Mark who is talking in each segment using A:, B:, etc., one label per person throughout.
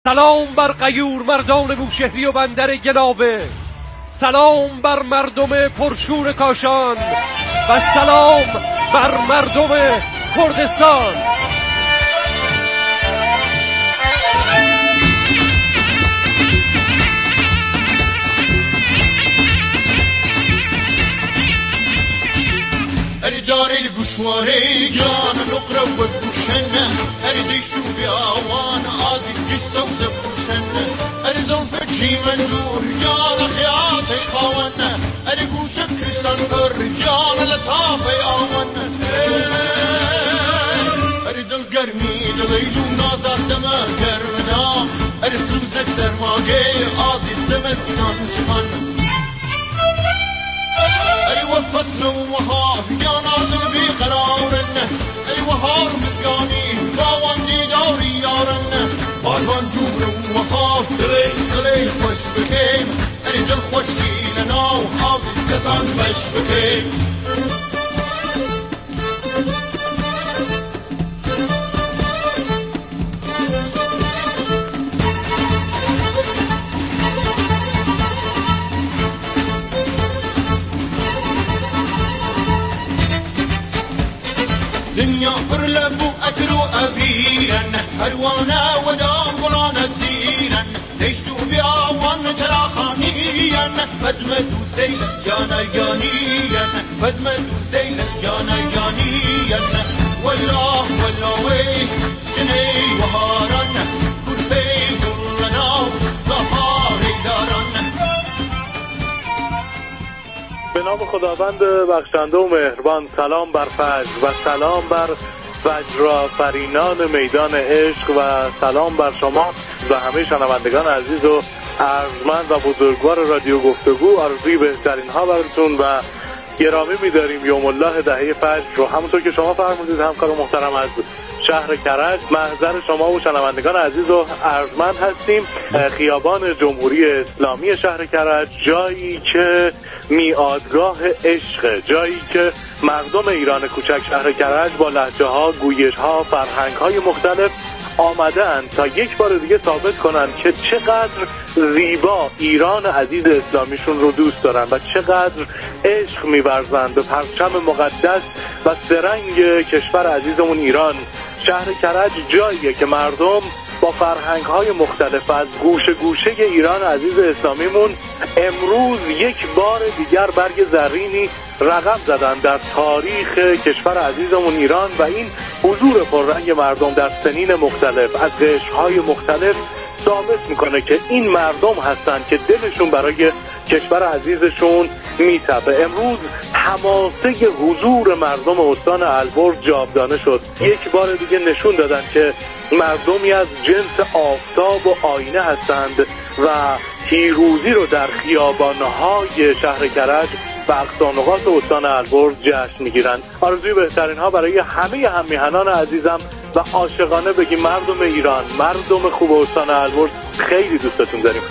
A: سلام بر غیور مردان بوشهری و بندر گلاوه، سلام بر مردم پرشور کاشان و سلام بر مردم کردستان.
B: دار القشواري جان نقرا وبوشنا اريد شو بيوان عزيز قصه وزبوشنا اريد زلفك شي منجور جان خياطي خوانا اريد قوشك كسنقر جان لطافي آوانا اريد القرمي دليل ونازل دمه قرمنا اريد سوز السرماقي عزيز زمستان شخنا أيوة فصل ومهار يانا قلبي قرارنا أيوة هار مزياني باوندي دوري يارنا بالوان جور ومهار دليل خوش بكيم أريد الخوشي لنا وحافظ كسان بش بكيم دنيا برلب وأترو أبيرا هروانا ودام قلانا سيرا ديشتو بياوان جرا خانيا فزمت وسيلا يانا يانيا فزمت وسيلا يانا يانيا والله والله وي شني وهارا كربي كلنا ظهاري دارا.
C: به نام خداوند بخشنده و مهربان. سلام بر فجر و سلام بر فجرآفرینان میدان عشق و سلام بر شما و همه شنوندگان عزیز و ارجمند و بزرگوار رادیو گفتگو. آرزوی بهترین ها براتون و گرامی می‌داریم یوم الله دهه فجر رو. همونطور که شما فرمودید همکار محترم از شهر کرج، محضر شما و شنوندگان عزیز و ارجمند هستیم. خیابان جمهوری اسلامی شهر کرج، جایی که میادگاه عشق، جایی که مردم ایران کوچک شهر کرج با لهجه ها، گویش ها، فرهنگ های مختلف آمدن تا یک بار دیگه ثابت کنن که چقدر زیبا ایران عزیز اسلامیشون رو دوست دارن و چقدر عشق می‌ورزند به پرچم مقدس و سرنگ کشور عزیزمون ایران. شهر کرج جاییه که مردم با فرهنگ‌های مختلف از گوشه گوشه ایران عزیز اسلامیمون امروز یک بار دیگر برگ زرینی رقم زدن در تاریخ کشور عزیزمون ایران و این حضور پررنگ مردم در سنین مختلف از قشرهای مختلف ثابت میکنه که این مردم هستن که دلشون برای کشور عزیزشون میتپه. امروز حماسه حضور مردم استان البرز جاودانه شد. یک بار دیگه نشون دادن که مردمی از جنس آفتاب و آینه هستند و پیروزی رو در خیابان‌های شهر کرج و اقصانقاط استان البرز جشن میگیرند. آرزوی بهترین ها برای همه هممیهنان عزیزم و عاشقانه بگیم مردم ایران، مردم خوب استان البرز، خیلی دوستتون داریم.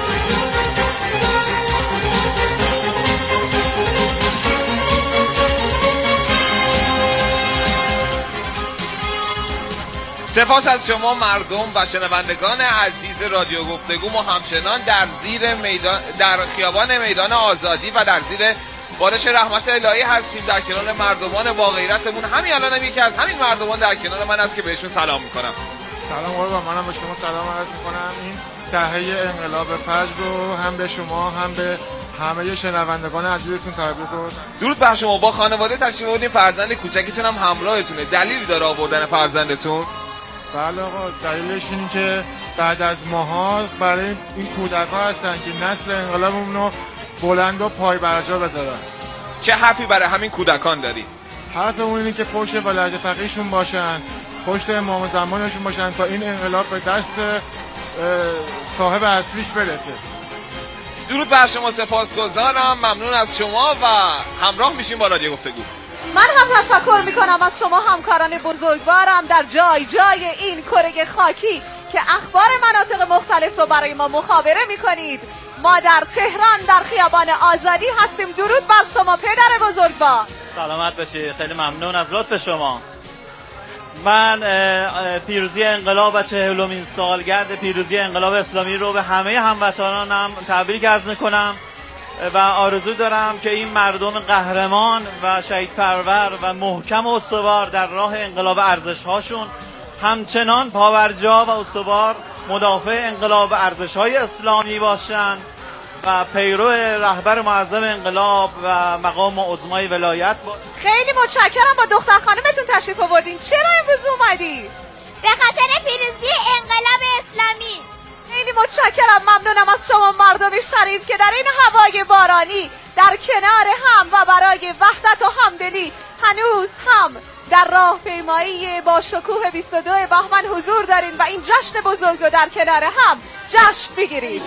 D: سپاس از شما مردم و شنوندگان عزیز رادیو گفتگو. ما همچنان در خیابان میدان آزادی و در زیر بارش رحمت الهی هستیم در کنار مردمان با غیرتمون. همین الان هم یکی از همین مردمان در کنار من است که بهشون سلام میکنم.
E: سلام قربان، منم به شما سلام عرض میکنم. این دهه انقلاب فجر رو هم به شما هم به همه شنوندگان عزیزتون تبریک بگم.
D: درود بر شما. با خانواده تشریف آوردین، فرزند کوچکتون هم همراهتونه. دلیلی داره آوردن فرزندتون؟
E: بله آقا، دلیلش اینه که بعد از ماها برای این کودک‌ها هستن که نسل انقلابمون رو بلند و پای برجا بذارن.
D: چه حرفی برای همین کودکان داری؟
E: حرفمون اینه که پشت ولایت فقیهشون باشن، پشت امام زمانشون باشن تا این انقلاب به دست صاحب اصلیش برسه.
D: درود بر شما، سپاسگزارم، ممنون از شما و همراه میشیم با رادیو گفتگو.
F: من هم تشکر میکنم از شما همکاران بزرگوارم در جای جای این کره خاکی که اخبار مناطق مختلف رو برای ما مخابره میکنید. ما در تهران در خیابان آزادی هستیم. درود بر شما پدر بزرگوار.
G: سلامت باشید، خیلی ممنون از لطف شما. من پیروزی انقلاب و 40مین سالگرد پیروزی انقلاب اسلامی رو به همه هموطنانم تبریک عرض میکنم و آرزو دارم که این مردم قهرمان و شهید پرور و محکم و استوار در راه انقلاب ارزش‌هاشون همچنان پاورجا و استوار مدافع انقلاب ارزش‌های اسلامی باشن و پیرو رهبر معظم انقلاب و مقام عظمای ولایت باشن.
F: خیلی متشکرم با دختر خانمتون تشریف آوردین. چرا امروز اومدی؟
H: به خاطر پیروزی انقلاب اسلامی.
F: خیلی متشکرم، ممنونم از شما مردم شریف که در این هوای بارانی در کنار هم و برای وحدت و همدلی هنوز هم در راهپیمایی با شکوه 22 بهمن حضور دارین و این جشن بزرگ رو در کنار هم جشن بگیرید.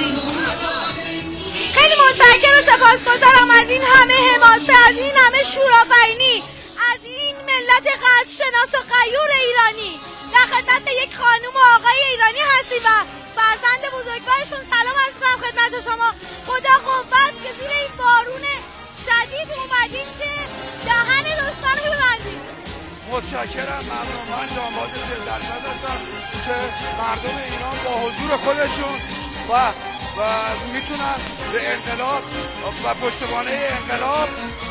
H: خیلی متشکرم و سپاسگزارم از این همه حماسه، از این همه شورآفرینی، از این ملت قدرشناس و غیور ایرانی. در خدمت یک خانم و آقای ایرانی هستی و فرزند بزرگوارشون سلام عرض کنم خدمت شما. خدا قوت که زیر این بارون شدید اومدین که دهن دشمن رو ببندید.
I: متشکرم، ممنون. من داماد 40% هستم که مردم ایران با حضور خودشون و میتونن به انقلاب و پشتوانه انقلاب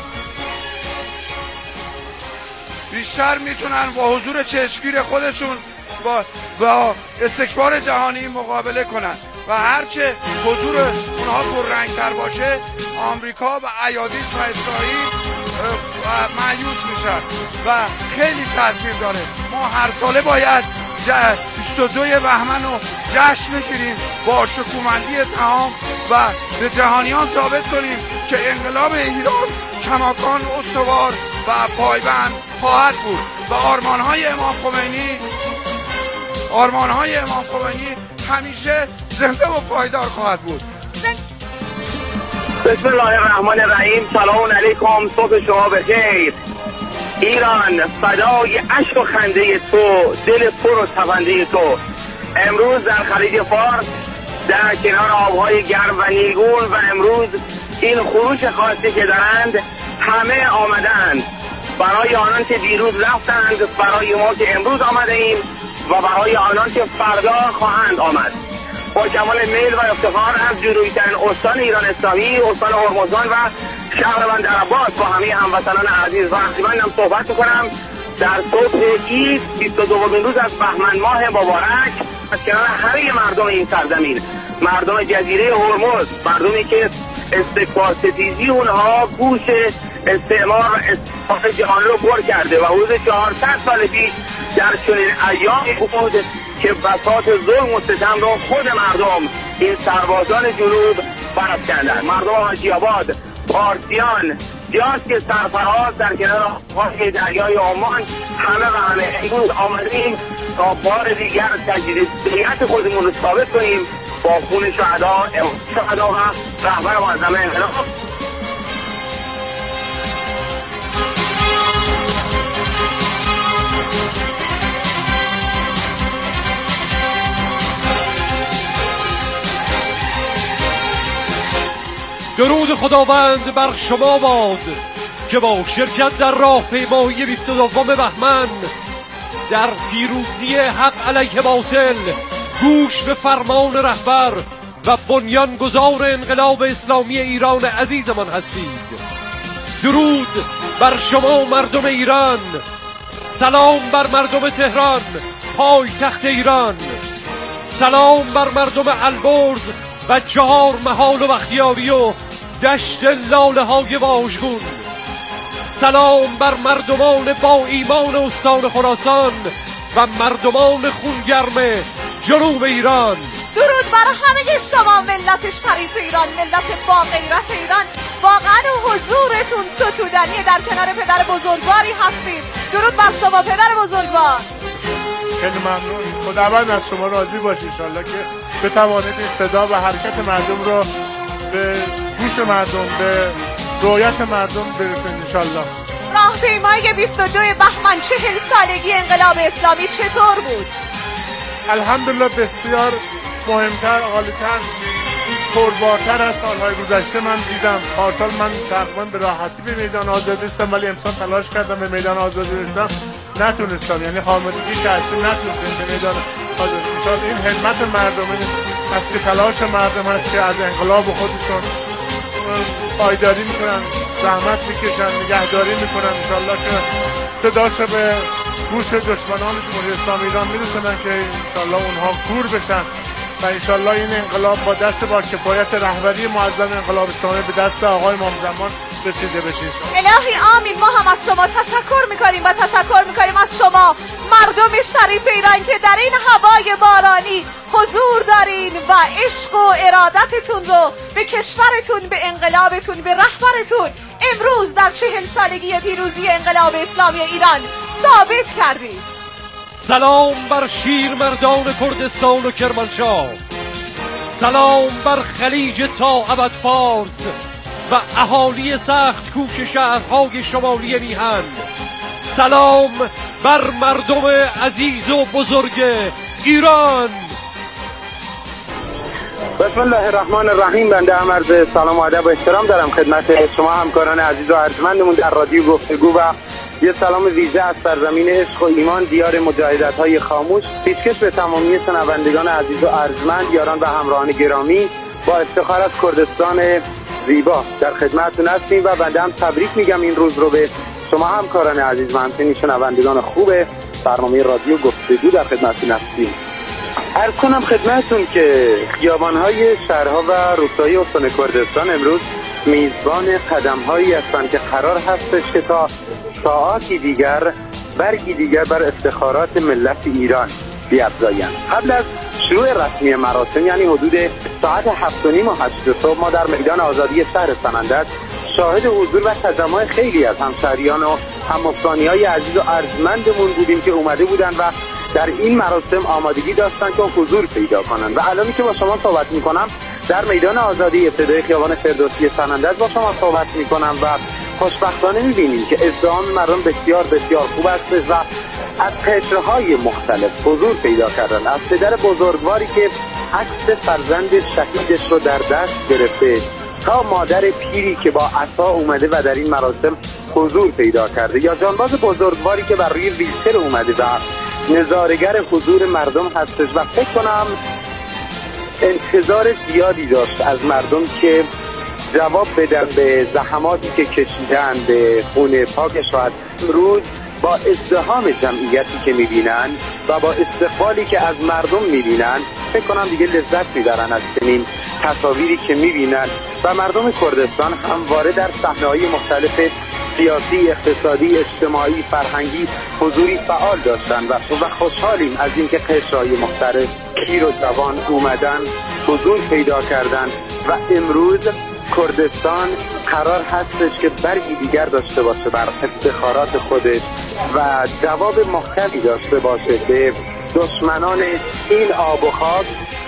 I: بیشتر میتونن با حضور چشمگیر خودشون با استکبار جهانی مقابله کنن و هرچه حضور اونها پررنگتر باشه آمریکا و ایادیش و اسرائیل مایوس میشن و خیلی تاثیر داره. ما هر ساله باید 22 بهمن رو جشن بگیریم با شکومندی تمام و به جهانیان ثابت کنیم که انقلاب ایران کماکان استوار و پایبند خواهد بود و آرمانهای امام خمینی همیشه زنده و پایدار خواهد بود.
C: بسم الله الرحمن الرحیم. سلام علیکم، صبح شما بخیر. ایران فدای اشک و خنده تو، دل پر و تپنده تو. امروز در خلیج فارس در کنار آبهای گرم و نیلگون و امروز این خروش خاصی که دارند همه آمدند برای آنان که دیروز رفتند، برای ما که امروز آمده ایم و برای آنان که فردا خواهند آمد. با کمال میل و افتخار از جلوی‌ترین استان ایران اسلامی، استان هرمزگان و شهر بندر عباس با همه هموطنان عزیز و عزیزمندم صحبت می‌کنم در صبح عید 22مین روز از بهمن ماه مبارک از کنار همه مردم این سرزمین، مردم جزیره هرمز، مردمی که استکبار ستیزی اونها گوش استعمار و استعمار جهان رو پر کرده و حدود 400 سال پیش در چنین ایامی بود که بساط ظلم و ستم رو خود مردم این سربازان جنوب برافکندند. مردم حاجی‌آباد، پارسیان، جاش که سرفراز در کنار آبهای دریای عمان همه امروز آمدیم تا بار دیگر تجدیدیت خودمون رو ثابت کنیم با خون شهدا و رهبر معظم انقلاب.
A: درود خداوند بر شما باد که با شرکت در راهپیمایی 22 بهمن در پیروزی حق علیه باطل گوش به فرمان رهبر و بنیانگذار انقلاب اسلامی ایران عزیزمان هستید. درود بر شما مردم ایران، سلام بر مردم تهران پایتخت ایران، سلام بر مردم البرز و 4 محال و بختیاری و دشت لاله های واژگون، سلام بر مردمان با ایمان استان خراسان و مردمان خونگرم جنوب ایران.
F: درود بر همه شما ملت شریف ایران، ملت با غیرت ایران. واقعا حضورتون ستودنی در کنار پدر بزرگواری هستید. درود بر شما پدر بزرگوار.
E: خیلی ممنون. خداوند از شما راضی باشه انشالله که بتوانید این صدا و حرکت مردم رو به گوش مردم، به رویت مردم برسونید انشالله.
F: راهپیمایی 22 بهمن 40 سالگی انقلاب اسلامی چطور بود؟
E: الحمدلله بسیار مهمتر، عالی‌تر، پربارتر از سالهای گذشته من دیدم. پارسال من تقریبا به راحتی به میدان آزادی رسیدم ولی امسال تلاش کردم به میدان آزادی رسیدم نتونستم، یعنی حامدگی که اصلا نتونستیم به میدان آزادی. انشاءالله این خدمت مردمی هست که تلاش مردم هست که از انقلاب خودشون پایداری میکنن، زحمت میکشن، نگهداری میکنن. انشاءالله که صداشو به گوش دشمنان جمهوری اسلامی ایران میرسونن که انشاءالله اونها کور بشن و انشاءالله این انقلاب با دست با کفایت رهبری معظم انقلاب اسلامی به دست آقای امام زمان رسیده بشه.
F: الهی آمین. ما هم از شما تشکر میکنیم و تشکر میکنیم از شما مردم شریف ایران که در این هوای بارانی حضور دارین و عشق و ارادتتون رو به کشورتون، به انقلابتون، به رهبرتون امروز در 40 سالگی پیروزی انقلاب اسلامی ایران ثابت کردید.
A: سلام بر شیرمردان کردستان و کرمانشاه، سلام بر خلیج تا ابد فارس و اهالی سخت کوش شهرهای شمالی میهن، سلام بر مردم عزیز و بزرگ ایران.
J: بسم الله الرحمن الرحیم. بنده هم عرض سلام و ادب و احترام دارم خدمت شما همکاران عزیز و ارجمندمون در رادیو گفتگو و یه سلام ویژه از سرزمین عشق و ایمان، دیار مجاهدت‌های خاموش، پیشکش به تمامی شنوندگان عزیز و ارجمند، یاران و همراهان گرامی. با افتخار از کردستان زیبا در خدمتتون هستیم و بنده هم تبریک میگم این روز رو به شما همکاران عزیز و همچنین شنوندگان خوب برنامه رادیو گفتگو در خدمتتون هستیم. عرض کنم خدمتتون که خیابان‌های شهرها و روستاهای استان کردستان امروز میزبان قدم‌هایی هستند که قرار هستش که تا ساعاتی دیگر برگی دیگر بر افتخارات ملت ایران بیفزایند. قبل از شروع رسمی مراسم، یعنی حدود ساعت 7:30 و 8 صبح، ما در میدان آزادی شهر سمندر شاهد حضور و تجمع خیلی از همشهریان و هم‌افغانی‌های عزیز و ارجمندمون بودیم که اومده بودن و در این مراسم آمادگی داشتن که حضور پیدا کنن. و الانی که با شما صحبت میکنم در میدان آزادی ابتدای خیابان فردوسی سمندر با شما صحبت میکنم و خوشبختانه میبینیم که ازدحام مردم بسیار بسیار خوب است و از قشرهای مختلف حضور پیدا کردن. از پدر بزرگواری که عکس فرزند شهیدش رو در دست گرفته تا مادر پیری که با عصا اومده و در این مراسم حضور پیدا کرده، یا جانباز بزرگواری که بر روی ویلچر اومده و نظارگر حضور مردم هستش و فکر کنم انتظار زیادی داشت از مردم که جواب بدن به زحماتی که کشیدن، به خون پاکش. و امروز با ازدحام جمعیتی که میبینن و با استقبالی که از مردم میبینن فکر کنم دیگه لذت میبرن از چنین تصاویری که میبینن. و مردم کردستان همواره در صحنه‌های مختلف سیاسی، اقتصادی، اجتماعی، فرهنگی حضوری فعال داشتن و خوشحالیم از اینکه قشرهای مختلف پیر و جوان اومدن، حضور پیدا کردن و امروز کردستان قرار هستش که برگی دیگر داشته باشه بر افتخارات خودش و جواب مختلفی داشته باشه به دشمنان این آب و خاک.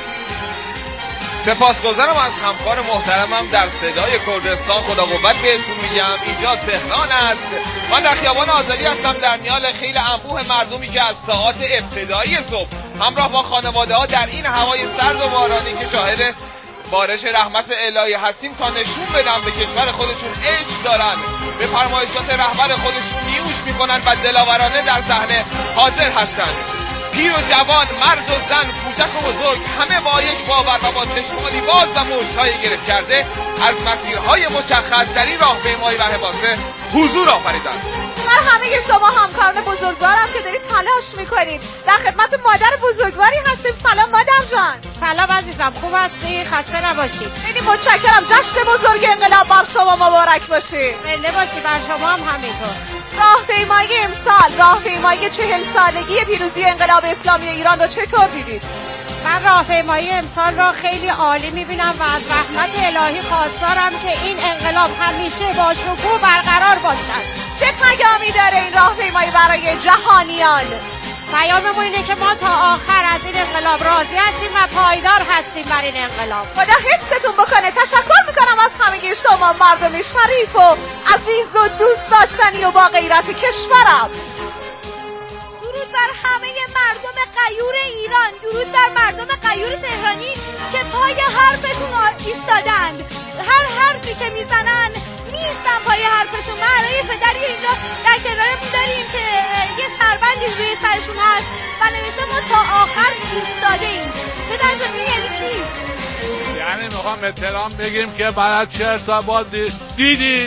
D: سپاسگزارم از همکار محترمم در صدای کردستان. خدا قوت بهتون میگم. اینجا تهران است. من در خیابان آزادی هستم در میان خیل انبوه مردمی که از ساعات ابتدایی صبح همراه با خانواده ها در این هوای سرد و بارانی که شاهد بارش رحمت الهی هستیم تا نشون بدن به کشور خودشون عشق دارن، به فرمایشات رهبر خودشون نیوش میکنن و دلاورانه در صحنه حاضر هستن. پیر و جوان، مرد و زن، کوچک و بزرگ، همه با یک باور و با چشمانی باز و مشت‌های گرفت کرده از مسیرهای مشخص در این راهپیمایی و حماسه حضور آفریدند.
F: در همه شما همکاران بزرگوارم که دارید تلاش میکنید، در خدمت مادر بزرگواری هستیم. سلام مادر جان.
K: سلام عزیزم، خوب هستی؟ خسته نباشید.
F: خیلی متشکرم. جشن بزرگ انقلاب بر شما مبارک باشه.
K: زنده باشی. بر شما هم همینطور.
F: راهپیمایی امسال، راهپیمایی 40 سالگی پیروزی انقلاب اسلامی ایران رو چطور دیدید؟
K: من راهپیمایی امسال را خیلی عالی میبینم و از رحمت الهی خواستارم که این انقلاب همیشه با شکوه برقرار باشد.
F: چه پیامی داره این راهپیمایی برای جهانیان؟
K: پیاممون اینه که ما تا آخر از این انقلاب راضی هستیم و پایدار هستیم بر این انقلاب.
F: خدا حفظتون بکنه. تشکر میکنم از همه شما مردم شریف و عزیز و دوست داشتنی و با غیرت کشورم.
H: درود بر همه مردم غیور ایران، درود بر مردم غیور تهرانی که پای حرفشون ایستادند. هر حرفی که میزنن میستم پای حرفشون. من الان یه پدری اینجا در کنارمون داریم که یه سربندی روی سرشون هست و نوشته ما تا آخر ایستاده ایم. پدر جان این یعنی چی؟
E: یعنی میخوام احترام بگیم که بعد 40 سال باز دیدید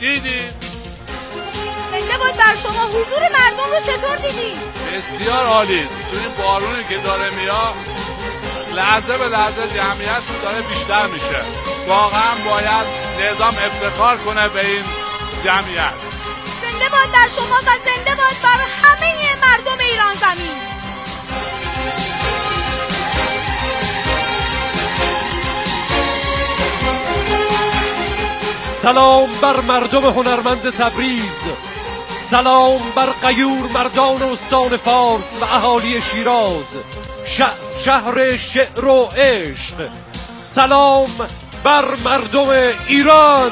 H: زنده باد بر شما. حضور مردم رو چطور دیدید؟
E: بسیار عالی. تو این بارونی که داره میاد لحظه به لحظه جمعیت داره بیشتر میشه. واقعا باید نظام افتخار کنه به این جمعیت.
H: زنده باد بر شما و زنده باد بر همه مردم ایران زمین.
A: سلام بر مردم هنرمند تبریز، سلام بر غیور مردان استان فارس و اهالی شیراز، شهر شعر و عشق. سلام بر مردم ایران.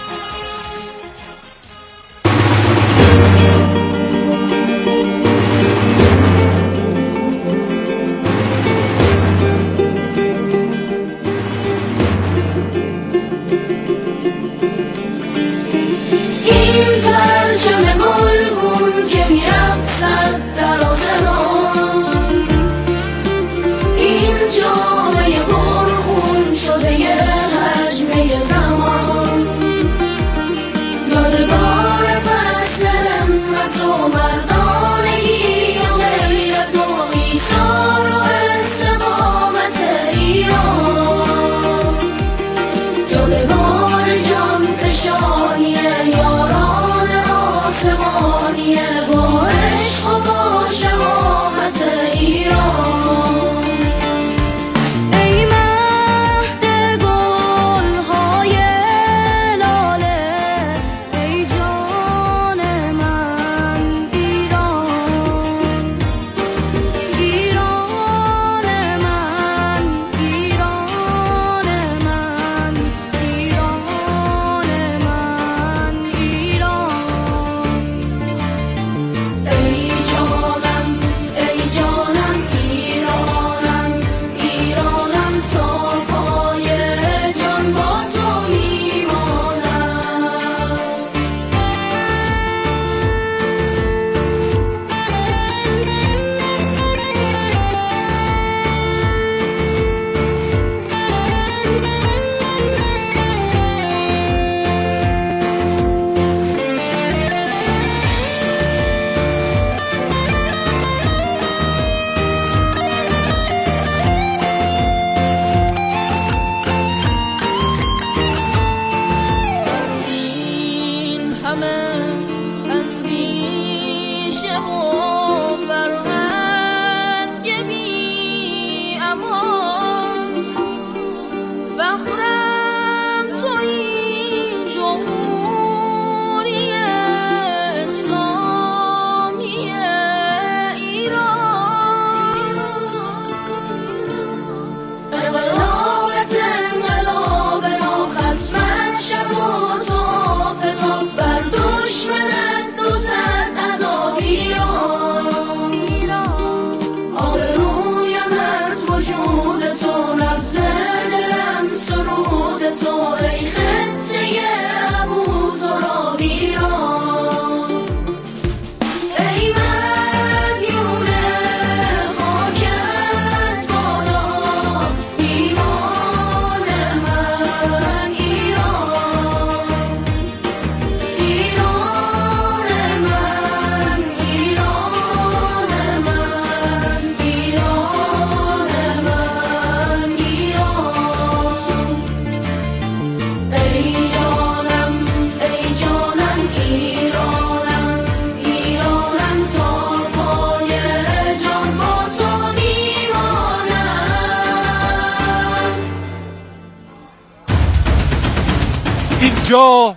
A: اینجا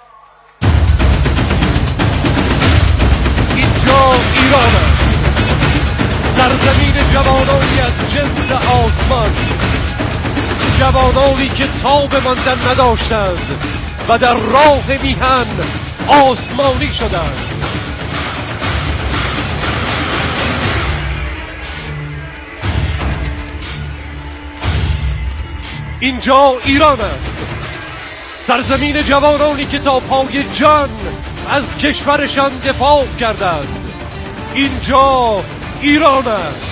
A: ایران است، سرزمین جوانانی از جنس آسمان، جوانانی که تاب ماندن نداشتند و در راه میهن آسمانی شدند. اینجا ایران است، سرزمین جوانانی که تا پای جان از کشورشان دفاع کردند. اینجا ایران است.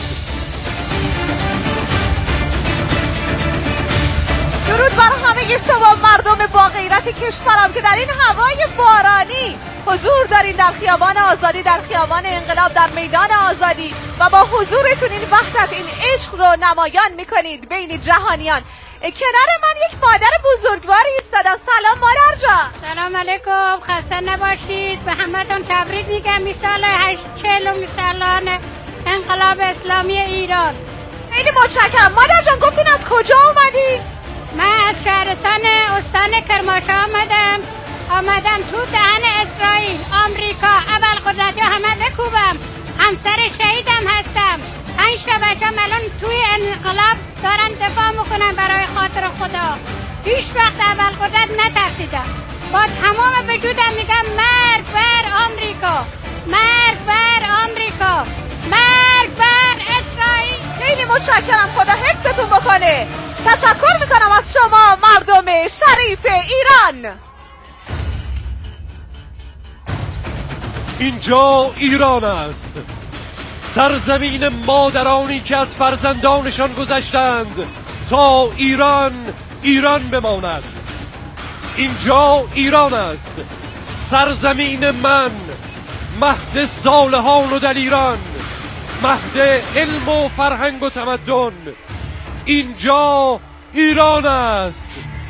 F: درود بر همه شما مردم با غیرت کشورم که در این هوای بارانی حضور دارین در خیابان آزادی، در خیابان انقلاب، در میدان آزادی و با حضورتون این وحدت، این عشق رو نمایان میکنید بین جهانیان. کنار من یک مادر بزرگواری ایستادن. سلام مادر جان.
K: سلام علیکم، خسته نباشید. به همتون تبریک میگم به سال 40 سالانه انقلاب اسلامی ایران.
F: خیلی متشکرم. مادر جان گفتین از کجا اومدی؟
K: من از شهرستان استان کرمانشاه آمدم تو دهن اسرائیل، آمریکا، ابوالقدرت همه بکوبم. همسر شهیدم هستم. 5 تا بچه‌م الان توی انقلاب دارن دفاع میکنن برای خاطر خدا. هیچ وقت ابوالقدرت نترسیدم. با تمام وجودم میگم مرگ بر آمریکا، مرگ بر آمریکا، مرگ بر اسرائیل.
F: خیلی متشکرم، خدا حفظتون بکنه. تشکر میکنم از شما مردم شریف ایران.
A: اینجا ایران است، سرزمین مادرانی که از فرزندانشان گذشتند تا ایران بماند. اینجا ایران است، سرزمین من، مهد صالحان و دلیران، مهد علم و فرهنگ و تمدن. اینجا ایران است.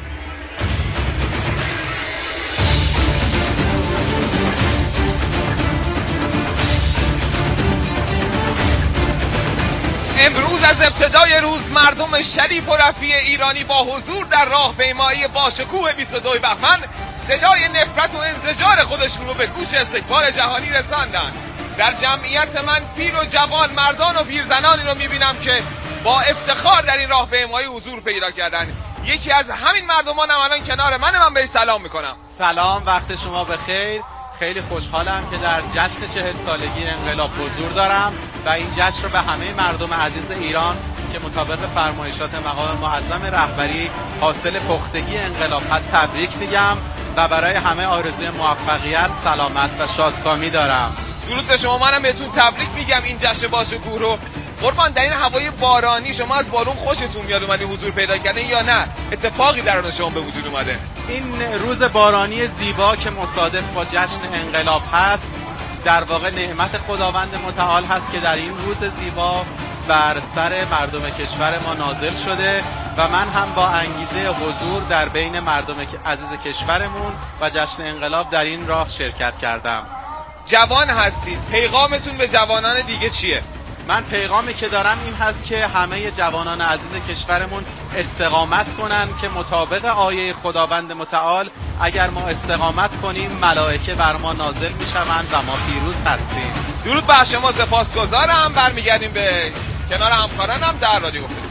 D: امروز از ابتدای روز مردم شریف و رفیع ایرانی با حضور در راهپیمایی باشکوه 22 بهمن صدای نفرت و انزجار خودشون رو به گوش استکبار جهانی رساندن. در جمعیت من پیر و جوان، مردان و پیرزنانی رو میبینم که با افتخار در این راهپیمایی حضور پیدا کردن. یکی از همین مردمانم الان کنار من بهش سلام میکنم.
G: سلام، وقت شما بخیر. خیلی خوشحالم که در جشن 40 سالگی انقلاب حضور دارم و این جشن رو به همه مردم عزیز ایران که مطابق فرمایشات مقام معظم رهبری حاصل پختگی انقلاب هست تبریک میگم و برای همه آرزوی موفقیت، سلامت و شادکامی دارم.
D: درود به شما، منم بهتون تبریک میگم این جشن باشکوه رو. قربان، در این هوای بارانی شما از بارون خوشتون میاد اومدی حضور پیدا کردین یا نه اتفاقی درون شما به وجود اومده؟
G: این روز بارانی زیبا که مصادف با جشن انقلاب هست در واقع نعمت خداوند متعال هست که در این روز زیبا بر سر مردم کشور ما نازل شده و من هم با انگیزه حضور در بین مردم عزیز کشورمون و جشن انقلاب در این راه شرکت کردم.
D: جوان هستید، پیغامتون به جوانان دیگه چیه؟
G: من پیغامی که دارم این هست که همه جوانان عزیز کشورمون استقامت کنن که مطابق آیه خداوند متعال اگر ما استقامت کنیم ملائکه بر ما نازل میشوند و ما پیروز هستیم.
D: درود بر شما، سپاسگزارم. برمیگردیم به کنار همکارانم در رادیو گفتگو.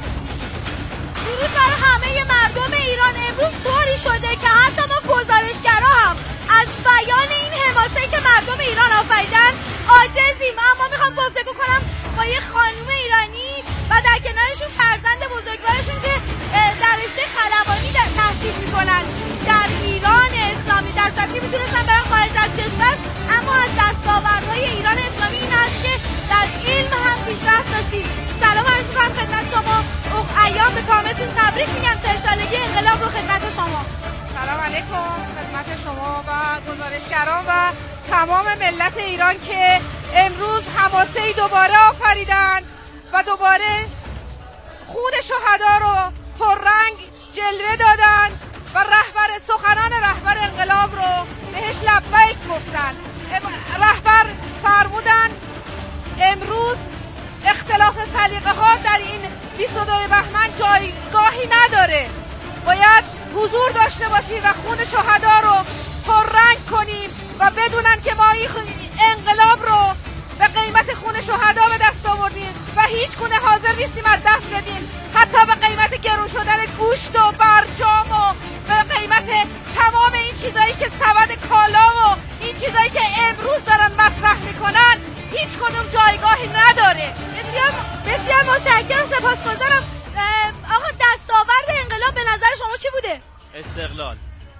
H: درود بر همه مردم ایران. امروز طوری شده که حتی ما گزارشگرا هم از بیان این حماسه‌ای که مردم ایران آفریدن عاجزیم. اما میخوام گفتگو کنم با یه خانم ایرانی و در کنارشون فرزند بزرگوارشون که در رشته خلبانی تحصیل میکنن در ایران اسلامی، در صورتی میتونستن برن خارج از کشور، اما از دستاوردهای ایران اسلامی این است که در علم هم پیشرفت داشتیم. سلام عرض میکنم خدمت شما. ایام به کامتون تبریک میگم 40 سالگی انقلاب رو خدمت شما.
L: سلام علیکم خدمت شما و گزارشگران و تمام ملت ایران که امروز حماسه‌ای دوباره آفریدن و دوباره خون شهدا رو پررنگ جلوه دادن و سخنان رهبر انقلاب رو بهش لبیک گفتن. رهبر فرمودن امروز اختلاف سلیقه ها در این 22 بهمن جایگاهی نداره، باید حضور داشته باشیم و خون شهدا رو پررنگ کنیم و بدونن که ما این انقلاب رو به قیمت خون شهدا به دست آوردیم و هیچ گونه حاضر نیستیم از دست بدیم، حتی به قیمت گرون شدن گوشت و برجام و به قیمت تمام این چیزایی که سبد کالا و این چیزایی که امروز دارن مطرح میکنن هیچ کدوم جایگاهی نداره.
H: بسیار متشکرم، سپاسگزارم. آقا دستاورد انقلاب به نظر شما چی بوده؟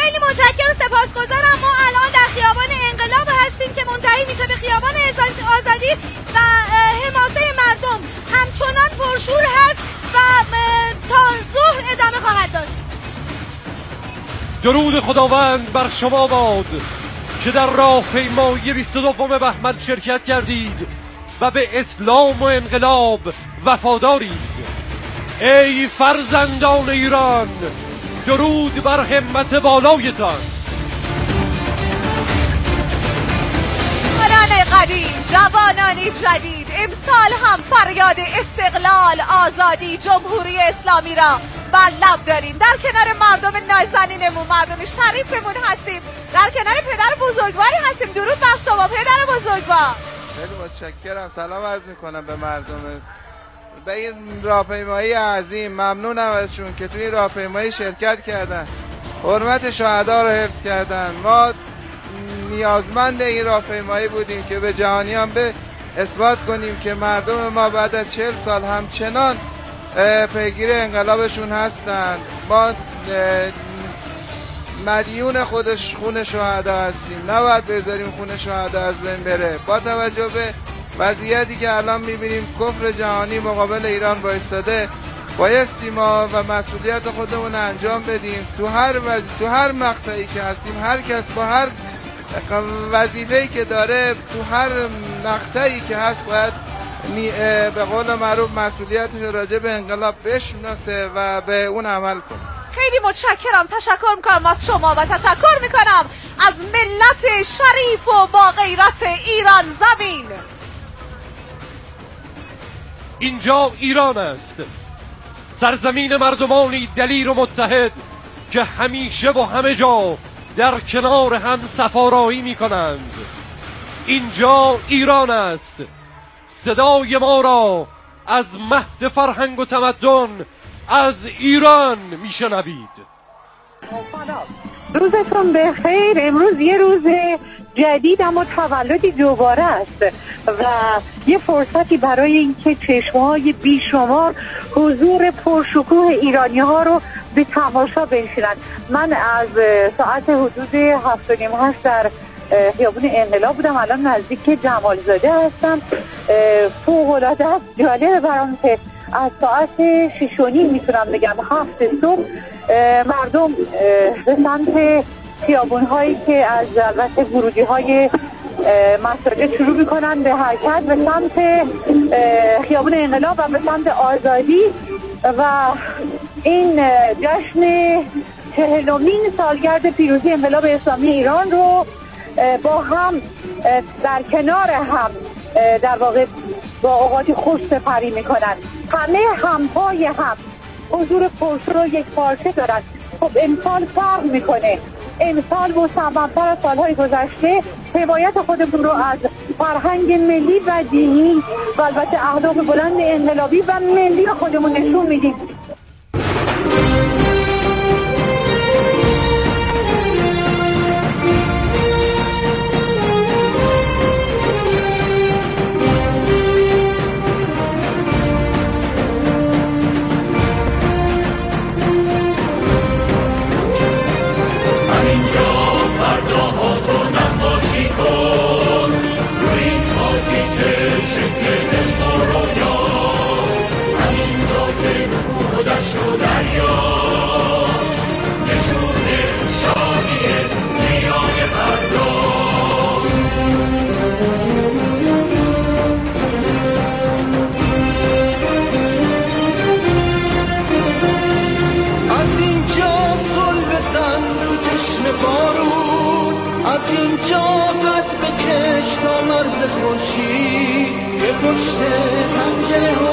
H: خیلی متشکرم و سپاسگزارم. ما الان در خیابان انقلاب هستیم که منتهی میشه به خیابان آزادی و حماسه مردم همچنان پرشور هست و تا ظهر ادامه خواهد داشت.
A: درود خداوند بر شما باد که در راهپیمایی 22 بهمن شرکت کردید و به اسلام و انقلاب وفادارید. ای فرزندان ایران، درود بر همت بالایتان.
F: جوانان قدیم، جوانانی جدید، امسال هم فریاد استقلال، آزادی، جمهوری اسلامی را بر لب داریم. در کنار مردم نازنینمون، مردم شریفمون هستیم. در کنار پدر بزرگواری هستیم. درود بر شما پدر بزرگوار.
M: خیلی متشکرم. سلام عرض میکنم به مردم به این راهپیمایی عظیم. ممنونم ازشون که توی این راهپیمایی شرکت کردن، حرمت شهدا رو حفظ کردن. ما نیازمند این راهپیمایی بودیم که به جهانیان به اثبات کنیم که مردم ما بعد از 40 سال همچنان پیگیر انقلابشون هستن. ما مدیون خون شهدا هستیم، نباید بذاریم خون شهدا از بین بره. با توجه به وضعیتی که الان میبینیم کفر جهانی مقابل ایران وایستاده، بایستی ما و مسئولیت خودمون انجام بدیم. تو هر مقطعی که هستیم، هر کس با هر وظیفه‌ای که داره، تو هر مقطعی که هست باید به قول معروف مسئولیتش راجع به انقلاب بشناسه و به اون عمل کنه.
F: خیلی متشکرم، تشکر میکنم از شما و تشکر میکنم از ملت شریف و با غیرت ایران زمین.
A: اینجا ایران است، سرزمین مردمانی دلیر و متحد که همیشه و همه جا در کنار هم سفارایی می کنند. اینجا ایران است، صدای ما را از مهد فرهنگ و تمدن از ایران می شنوید.
N: روزتون بخیر. امروز یه روز جدید اما تولدی دوباره است و یه فرصتی برای اینکه چشم‌های بیشمار حضور پرشکوه ایرانی‌ها رو به تماشا بنشینند. من از ساعت حدود 7:30 در خیابون انقلاب بودم، الان نزدیک جمالزاده هستم. فوق‌العاده است، جالبه برام که از ساعت 6:30 میتونم بگم 7 صبح مردم به سمت خیابون‌هایی که از البته ورودی‌های مساجد شروع میکنن به حرکت به سمت خیابون انقلاب و به سمت آزادی و این جشن 40مین سالگرد پیروزی انقلاب اسلامی ایران رو با هم در کنار هم در واقع با اوقات خوش سپری میکنن. همه همپای هم حضور پرشور و یک پارچه دارن. خب امسال فرق میکنه، امسال مصمم‌تر از سالهای گذشته حمایت خودمون رو از فرهنگ ملی و دینی و البته اهداف بلند انقلابی و ملی خودمون نشون میدیم.
O: از اینجا قد بکش تا مرز خورشید به پشت پنجره